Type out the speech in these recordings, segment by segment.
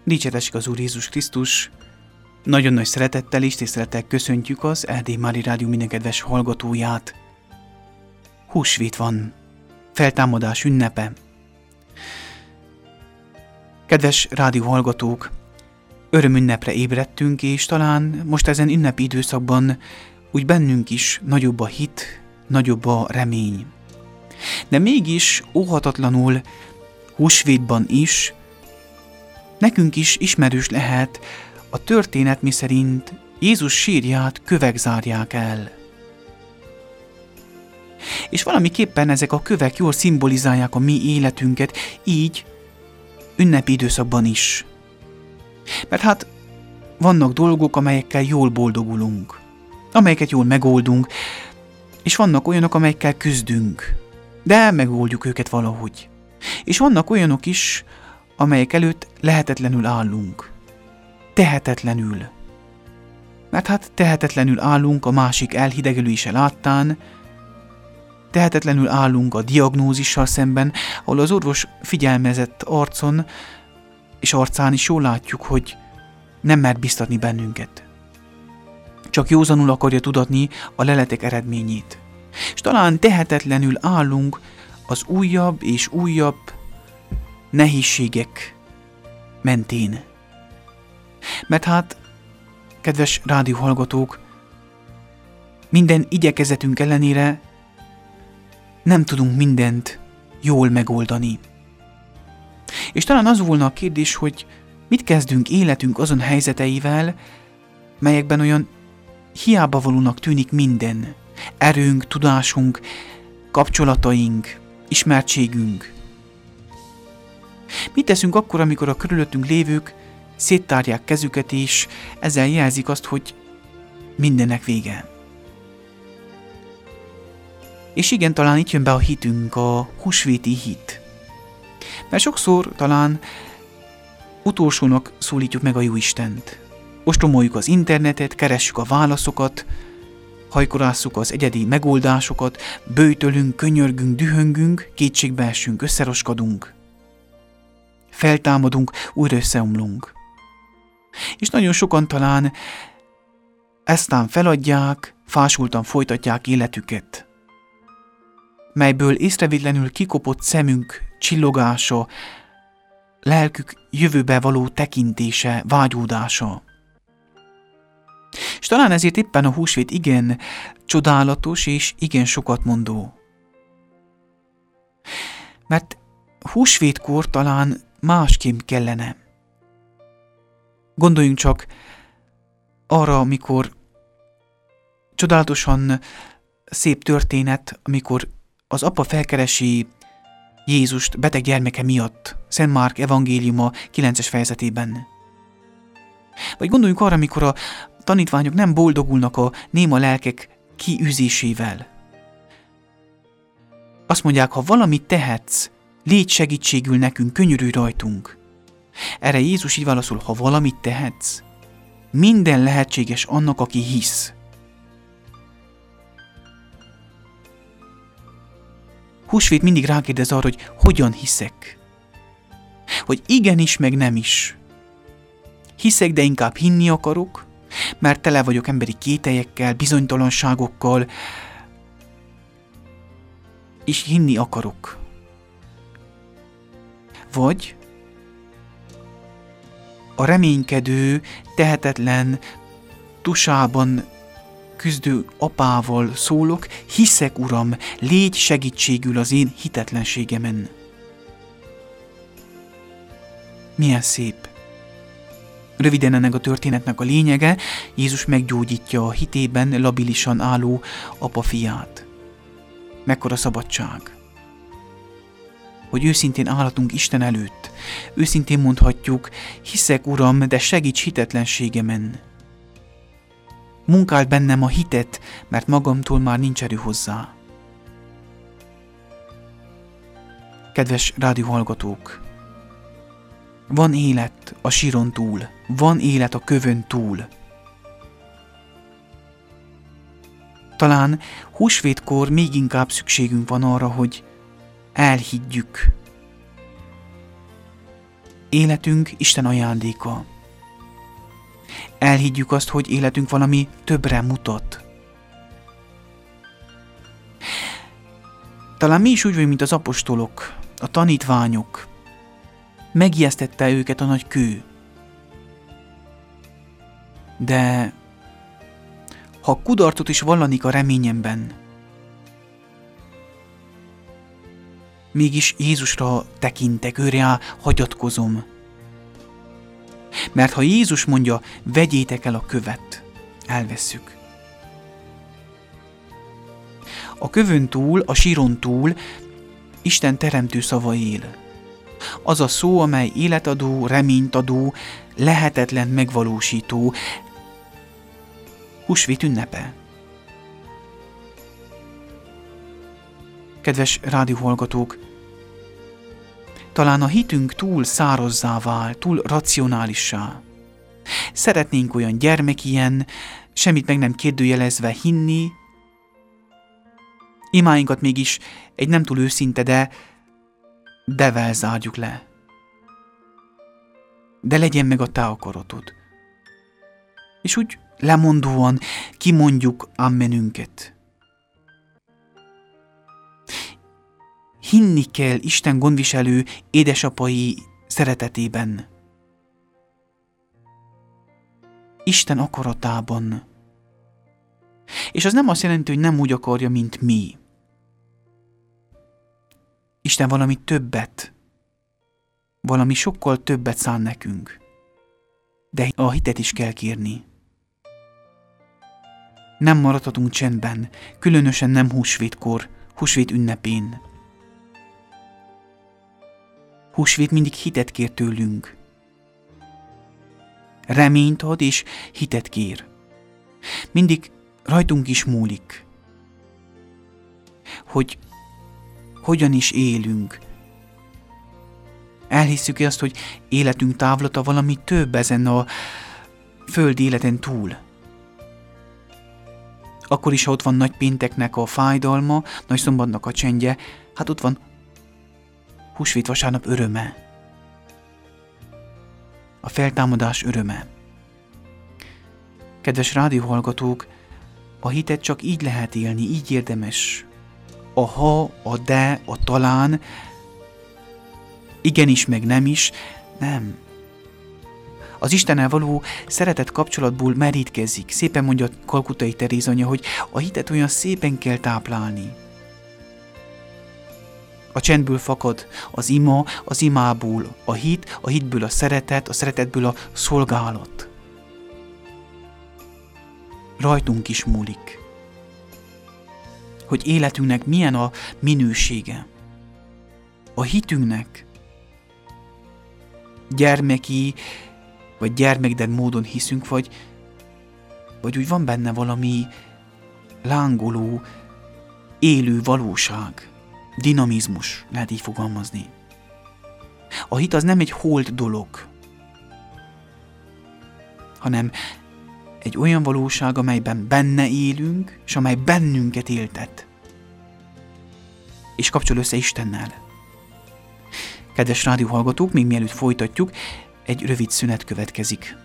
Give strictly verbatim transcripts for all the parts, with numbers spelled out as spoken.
Dicsértessék az Úr Jézus Krisztus! Nagyon nagy szeretettel és tisztelettel köszöntjük az Erdély Mária Rádió minden kedves hallgatóját. Húsvét van, feltámadás ünnepe. Kedves rádió hallgatók, örömünnepre ébredtünk, és talán most ezen ünnepi időszakban úgy bennünk is nagyobb a hit, nagyobb a remény. De mégis óhatatlanul húsvétban is nekünk is ismerős lehet a történet, miszerint Jézus sírját kövek zárják el. És valamiképpen ezek a kövek jól szimbolizálják a mi életünket, így ünnepi időszakban is. Mert hát vannak dolgok, amelyekkel jól boldogulunk, amelyeket jól megoldunk, és vannak olyanok, amelyekkel küzdünk, de megoldjuk őket valahogy. És vannak olyanok is, amelyek előtt lehetetlenül állunk. Tehetetlenül. Mert hát tehetetlenül állunk a másik elhidegelülése láttán, tehetetlenül állunk a diagnózissal szemben, ahol az orvos figyelmezett arcon és arcán is jól látjuk, hogy nem mer biztatni bennünket. Csak józanul akarja tudatni a leletek eredményét. És talán tehetetlenül állunk az újabb és újabb nehézségek mentén. Mert hát, kedves rádióhallgatók, minden igyekezetünk ellenére nem tudunk mindent jól megoldani. És talán az volna a kérdés, hogy mit kezdünk életünk azon helyzeteivel, melyekben olyan hiába valónak tűnik minden. Erőnk, tudásunk, kapcsolataink, ismertségünk. Mit teszünk akkor, amikor a körülöttünk lévők széttárják kezüket, és ezzel jelzik azt, hogy mindennek vége? És igen, talán itt jön be a hitünk, a húsvéti hit. Mert sokszor talán utolsónak szólítjuk meg a Jóistent. Ostromoljuk az internetet, keressük a válaszokat, hajkorásszuk az egyedi megoldásokat, böjtölünk, könyörgünk, dühöngünk, kétségbe esünk, összeroskadunk. Feltámadunk, újra összeomlunk. És nagyon sokan talán eztán feladják, fásultan folytatják életüket, melyből észrevétlenül kikopott szemünk csillogása, lelkük jövőbe való tekintése, vágyódása. És talán ezért éppen a húsvét igen csodálatos és igen sokat mondó. Mert húsvétkor talán másképp kellene. Gondoljunk csak arra, amikor csodálatosan szép történet, amikor az apa felkeresi Jézust beteg gyermeke miatt, Szent Márk evangéliuma kilences fejezetében. Vagy gondoljunk arra, amikor a tanítványok nem boldogulnak a néma lelkek kiűzésével. Azt mondják, ha valamit tehetsz, légy segítségül nekünk, könyörülj rajtunk. Erre Jézus így válaszol, ha valamit tehetsz, minden lehetséges annak, aki hisz. Húsvét mindig rákérdez arra, hogy hogyan hiszek. Hogy igenis, meg nem is. Hiszek, de inkább hinni akarok, mert tele vagyok emberi kételyekkel, bizonytalanságokkal, és hinni akarok. Vagy a reménykedő, tehetetlen, tusában küzdő apával szólok, hiszek, Uram, légy segítségül az én hitetlenségemen. Milyen szép. Röviden ennek a történetnek a lényege, Jézus meggyógyítja a hitében labilisan álló apa fiát. Mekkora szabadság. Hogy őszintén állhatunk Isten előtt. Őszintén mondhatjuk, hiszek, Uram, de segíts hitetlenségemen. Munkáld bennem a hitet, mert magamtól már nincs erő hozzá. Kedves rádióhallgatók! Van élet a síron túl, van élet a kövön túl. Talán húsvétkor még inkább szükségünk van arra, hogy elhiggyük. Életünk Isten ajándéka. Elhiggyük azt, hogy életünk valami többre mutat. Talán mi is úgy vagyunk, mint az apostolok, a tanítványok. Megijesztette őket a nagy kő. De ha kudarcot is vallanik a reményemben, mégis Jézusra tekintek, őre hagyatkozom. Mert ha Jézus mondja, vegyétek el a követ, elvesszük. A kövön túl, a síron túl Isten teremtő szava él. Az a szó, amely életadó, reménytadó, lehetetlen megvalósító, húsvét ünnepe. Kedves rádióhallgatók, talán a hitünk túl szárazzá vál, túl racionálissá. Szeretnénk olyan gyermekien, semmit meg nem kérdőjelezve hinni, imáinkat mégis egy nem túl őszinte, de devel zárjuk le. De legyen meg a te akaratod. És úgy lemondóan kimondjuk ammenünket. Hinni kell Isten gondviselő édesapai szeretetében. Isten akaratában. És az nem azt jelenti, hogy nem úgy akarja, mint mi. Isten valami többet, valami sokkal többet szán nekünk. De a hitet is kell kérni. Nem maradhatunk csendben, különösen nem húsvétkor, húsvét ünnepén. Húsvét mindig hitet kér tőlünk. Reményt ad és hitet kér. Mindig rajtunk is múlik, hogy hogyan is élünk. Elhisszük-e azt, hogy életünk távlata valami több ezen a földi életen túl. Akkor is, ha ott van nagy pénteknek a fájdalma, nagy szombatnak a csendje, hát ott van húsvét vasárnap öröme. A feltámadás öröme. Kedves rádióhallgatók, a hitet csak így lehet élni, így érdemes. A ha, a de, a talán, igenis meg nem is, nem. Az Istennel való szeretett kapcsolatból merítkezik. Szépen mondja Kalkutai Teréz anya, hogy a hitet olyan szépen kell táplálni. A csendből fakad az ima, az imából a hit, a hitből a szeretet, a szeretetből a szolgálat. Rajtunk is múlik, hogy életünknek milyen a minősége. A hitünknek gyermeki, vagy gyermekded módon hiszünk, vagy, vagy úgy van benne valami lángoló, élő valóság, dinamizmus, lehet így fogalmazni. A hit az nem egy holt dolog, hanem egy olyan valóság, amelyben benne élünk, és amely bennünket éltet. És kapcsol össze Istennel. Kedves rádióhallgatók, még mielőtt folytatjuk, egy rövid szünet következik.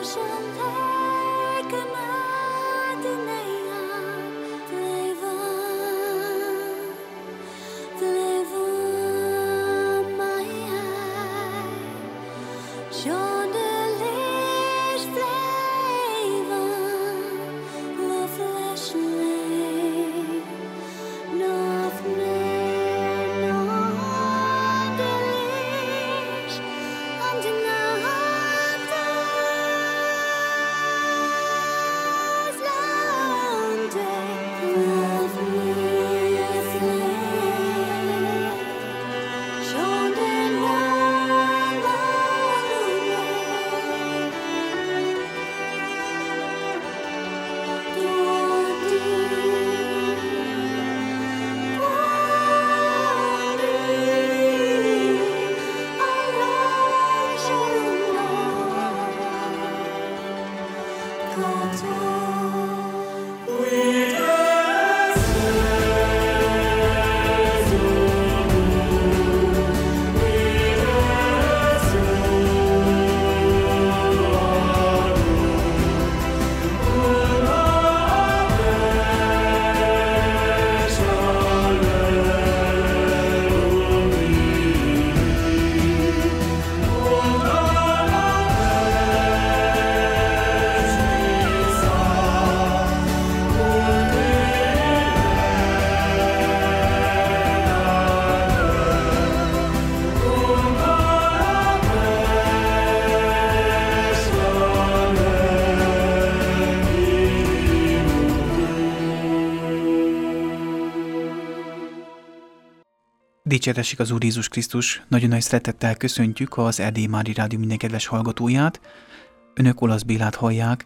Dicsértessék az Úr Jézus Krisztus, nagyon nagy szeretettel köszöntjük az Erdélyi Mária Rádió minden kedves hallgatóját. Önök Olasz Bélát hallják.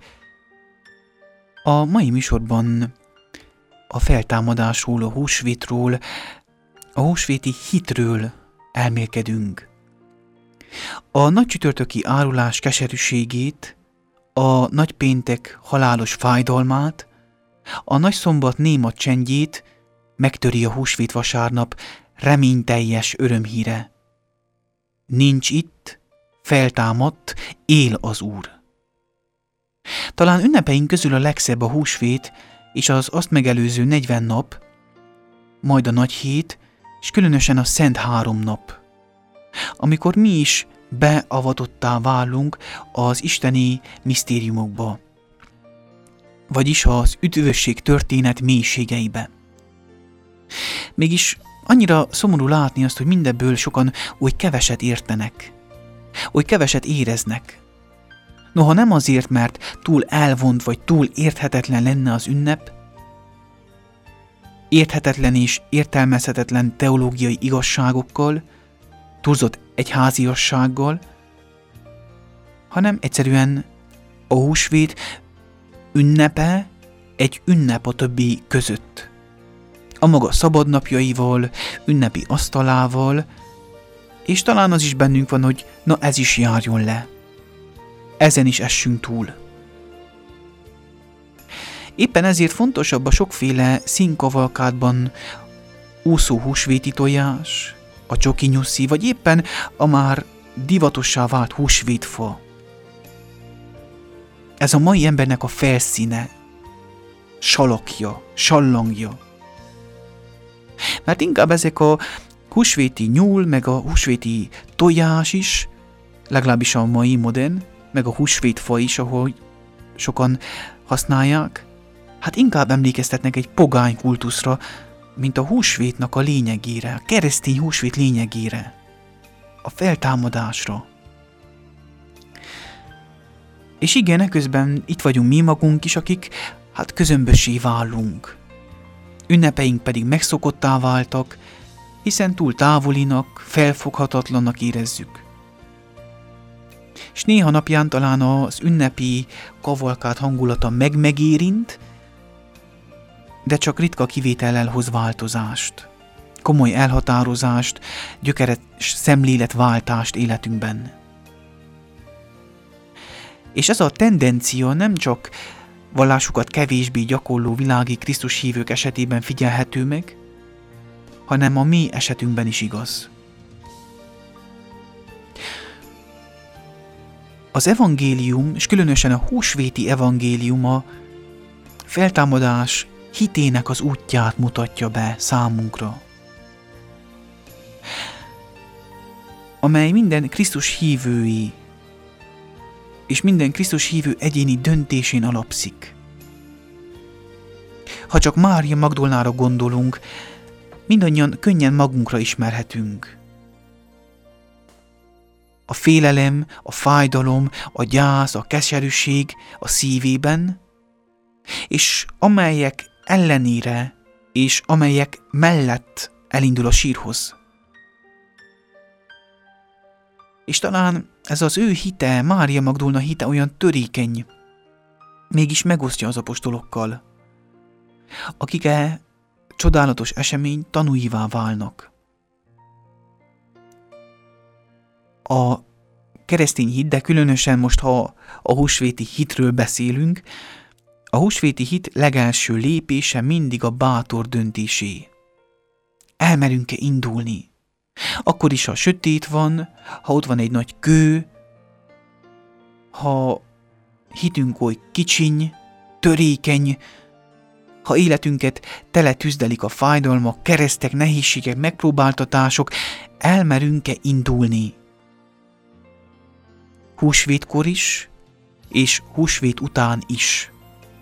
A mai műsorban a feltámadásról, a húsvétról, a húsvéti hitről elmélkedünk. A nagy csütörtöki árulás keserűségét, a nagypéntek halálos fájdalmát, a nagyszombat néma csendjét megtöri a húsvét vasárnap reményteljes örömhíre. Nincs itt, feltámadt, él az Úr. Talán ünnepeink közül a legszebb a húsvét és az azt megelőző negyven nap, majd a nagy hét, és különösen a Szent Három nap, amikor mi is beavatottá válunk az isteni misztériumokba, vagyis az üdvösség történet mélységeibe. Mégis annyira szomorú látni azt, hogy mindebből sokan oly keveset értenek, oly keveset éreznek. Noha nem azért, mert túl elvont vagy túl érthetetlen lenne az ünnep, érthetetlen és értelmezhetetlen teológiai igazságokkal, túlzott egyháziassággal, hanem egyszerűen a húsvét ünnepe egy ünnep a többi között. A maga szabadnapjaival, ünnepi asztalával, és talán az is bennünk van, hogy na ez is járjon le. Ezen is essünk túl. Éppen ezért fontosabb a sokféle színkavalkádban úszó húsvéti tojás, a csokinyuszi, vagy éppen a már divatossá vált húsvétfa. Ez a mai embernek a felszíne, salakja, sallangja. Mert inkább ezek a húsvéti nyúl, meg a húsvéti tojás is, legalábbis a mai modern, meg a húsvétfa is, ahogy sokan használják, hát inkább emlékeztetnek egy pogány kultuszra, mint a húsvétnak a lényegére, a keresztény húsvét lényegére, a feltámadásra. És igen, eközben itt vagyunk mi magunk is, akik hát közömbössé válunk. Ünnepeink pedig megszokottá váltak, hiszen túl távolinak, felfoghatatlannak érezzük. És néha napján talán az ünnepi kavalkád hangulata meg-megérint, de csak ritka kivétellel hoz változást, komoly elhatározást, gyökeres szemléletváltást életünkben. És ez a tendencia nem csak vallásukat kevésbé gyakorló világi Krisztus hívők esetében figyelhető meg, hanem a mi esetünkben is igaz. Az evangélium, és különösen a húsvéti evangélium a feltámadás hitének az útját mutatja be számunkra, amely minden Krisztus hívői és minden Krisztus hívő egyéni döntésén alapszik. Ha csak Mária Magdolnára gondolunk, mindannyian könnyen magunkra ismerhetünk. A félelem, a fájdalom, a gyász, a keserűség a szívében, és amelyek ellenére és amelyek mellett elindul a sírhoz. És talán ez az ő hite, Mária Magdolna hite olyan törékeny, mégis megosztja az apostolokkal, akik e csodálatos esemény tanúivá válnak. A keresztény hit, de különösen most, ha a húsvéti hitről beszélünk, a húsvéti hit legelső lépése mindig a bátor döntésé. Elmerünk-e indulni? Akkor is, ha sötét van, ha ott van egy nagy kő, ha hitünk oly kicsiny, törékeny, ha életünket tele tüzdelik a fájdalmak, keresztek, nehézségek, megpróbáltatások, elmerünk-e indulni? Húsvétkor is, és húsvét után is.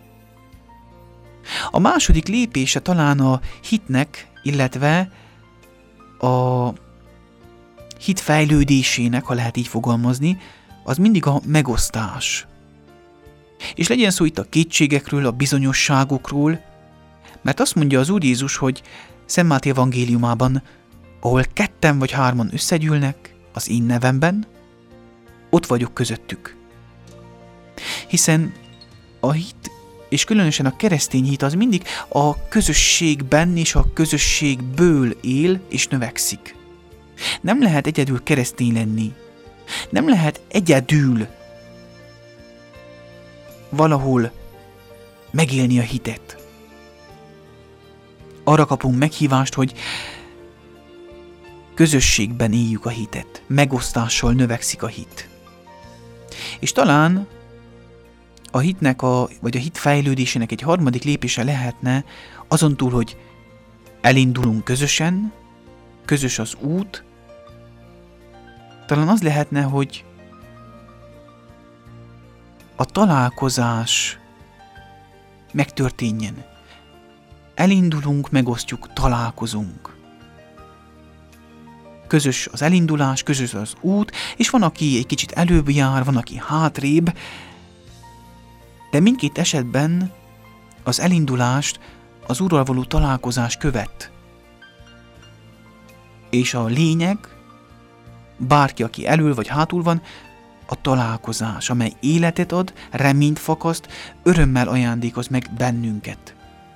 A második lépése talán a hitnek, illetve a hit fejlődésének, ha lehet így fogalmazni, az mindig a megosztás. És legyen szó itt a kétségekről, a bizonyosságokról, mert azt mondja az Úr Jézus, hogy Szent Máté evangéliumában, ahol ketten vagy hárman összegyűlnek az én nevemben, ott vagyok közöttük. Hiszen a hit, és különösen a keresztény hit az mindig a közösségben és a közösségből él és növekszik. Nem lehet egyedül keresztény lenni. Nem lehet egyedül valahol megélni a hitet. Arra kapunk meghívást, hogy közösségben éljük a hitet. Megosztással növekszik a hit. És talán a hitnek, a, vagy a hit fejlődésének egy harmadik lépése lehetne azon túl, hogy elindulunk közösen, közös az út, talán az lehetne, hogy a találkozás megtörténjen. Elindulunk, megosztjuk, találkozunk. Közös az elindulás, közös az út, és van, aki egy kicsit előbb jár, van, aki hátrébb, de mindkét esetben az elindulást az Úrral való találkozás követ. És a lényeg, bárki, aki elől vagy hátul van, a találkozás, amely életet ad, reményt fakaszt, örömmel ajándékoz meg bennünket.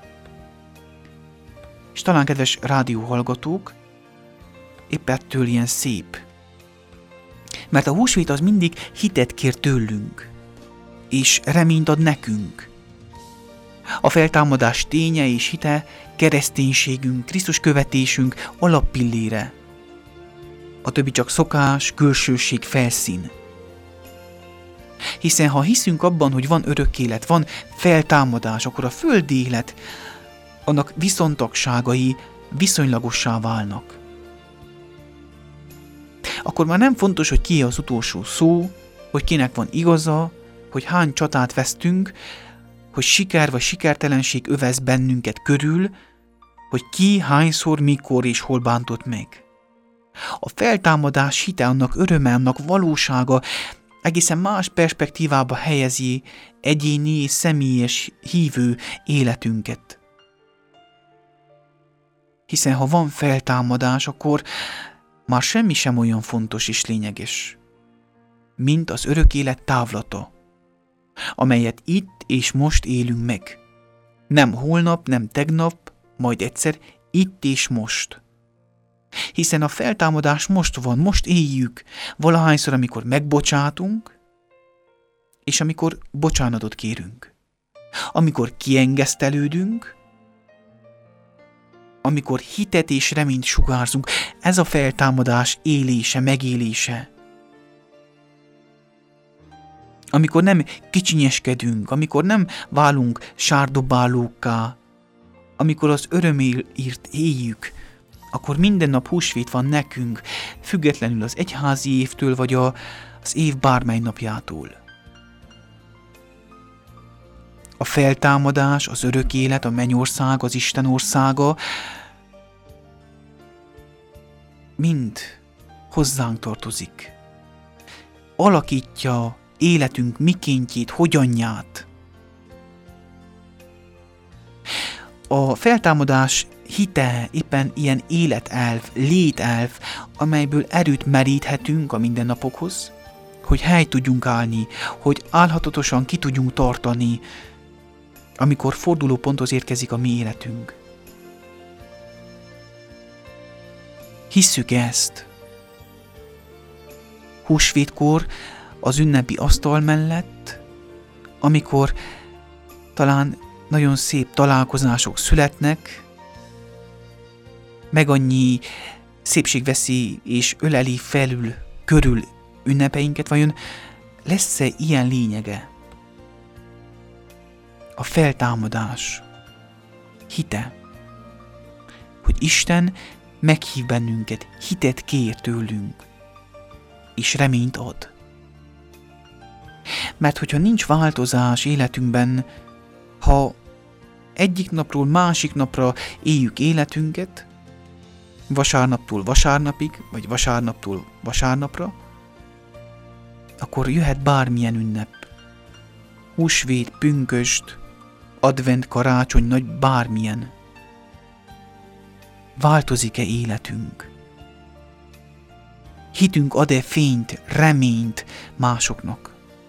És talán, kedves rádióhallgatók, épp ettől ilyen szép. Mert a húsvét az mindig hitet kér tőlünk, és reményt ad nekünk. A feltámadás ténye és hite kereszténységünk, Krisztus követésünk alappillére. A többi csak szokás, külsőség, felszín. Hiszen ha hiszünk abban, hogy van örök élet, van feltámadás, akkor a földi élet, annak viszontagságai viszonylagossá válnak. Akkor már nem fontos, hogy ki az utolsó szó, hogy kinek van igaza, hogy hány csatát vesztünk, hogy siker vagy sikertelenség övez bennünket körül, hogy ki, hányszor, mikor és hol bántott meg. A feltámadás hite, annak öröme, annak valósága egészen más perspektívába helyezi egyéni és személyes hívő életünket. Hiszen ha van feltámadás, akkor már semmi sem olyan fontos és lényeges, mint az örök élet távlata, amelyet itt és most élünk meg. Nem holnap, nem tegnap, majd egyszer, itt és most. Hiszen a feltámadás most van, most éljük, valahányszor, amikor megbocsátunk, és amikor bocsánatot kérünk. Amikor kiengesztelődünk, amikor hitet és reményt sugárzunk, ez a feltámadás élése, megélése. amikor nem kicsinyeskedünk, amikor nem válunk sárdobálókká, amikor az örömért éljük, akkor minden nap húsvét van nekünk, függetlenül az egyházi évtől, vagy a, az év bármely napjától. A feltámadás, az örök élet, a mennyország, az Isten országa mind hozzánk tartozik. Alakítja életünk mikéntjét, hogyanját. A feltámadás hite éppen ilyen életelv, lételv, amelyből erőt meríthetünk a mindennapokhoz, hogy helyt tudjunk állni, hogy állhatatosan ki tudjunk tartani, amikor fordulóponthoz érkezik a mi életünk. Hisszük ezt. Húsvétkor az ünnepi asztal mellett, amikor talán nagyon szép találkozások születnek, meg annyi szépség veszi és öleli felül, körül ünnepeinket, vajon lesz-e ilyen lényege? A feltámadás hite, hogy Isten meghív bennünket, hitet kér tőlünk, és reményt ad. Mert hogyha nincs változás életünkben, ha egyik napról másik napra éljük életünket, vasárnaptól vasárnapig, vagy vasárnaptól vasárnapra, akkor jöhet bármilyen ünnep. Húsvét, pünkösd, advent, karácsony, nagy bármilyen. Változik-e életünk? Hitünk ad-e fényt, reményt másoknak?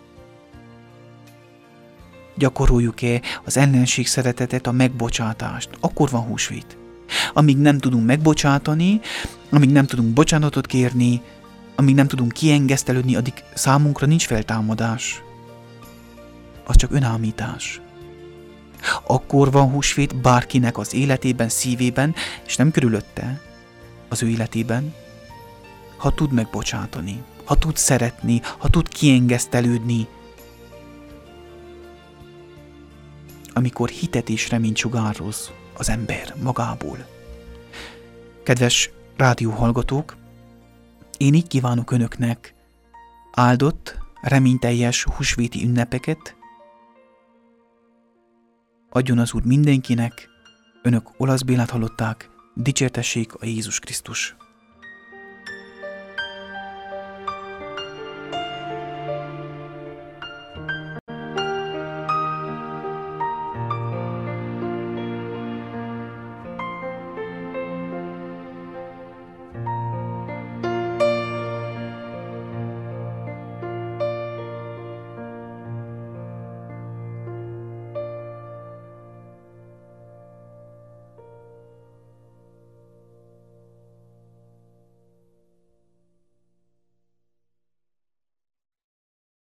Gyakoroljuk-e az ellenség szeretetet, a megbocsátást? Akkor van húsvét. Amíg nem tudunk megbocsátani, amíg nem tudunk bocsánatot kérni, amíg nem tudunk kiengesztelődni, addig számunkra nincs feltámadás. Az csak önállítás. Akkor van húsvét bárkinek az életében, szívében, és nem körülötte, az ő életében, ha tud megbocsátani, ha tud szeretni, ha tud kiengesztelődni, amikor hitet és reményt sugároz az ember magából. Kedves rádióhallgatók, én így kívánok önöknek áldott, reményteljes húsvéti ünnepeket. Adjon az Úr mindenkinek, önök Olasz Bélát hallották, dicsértessék a Jézus Krisztus.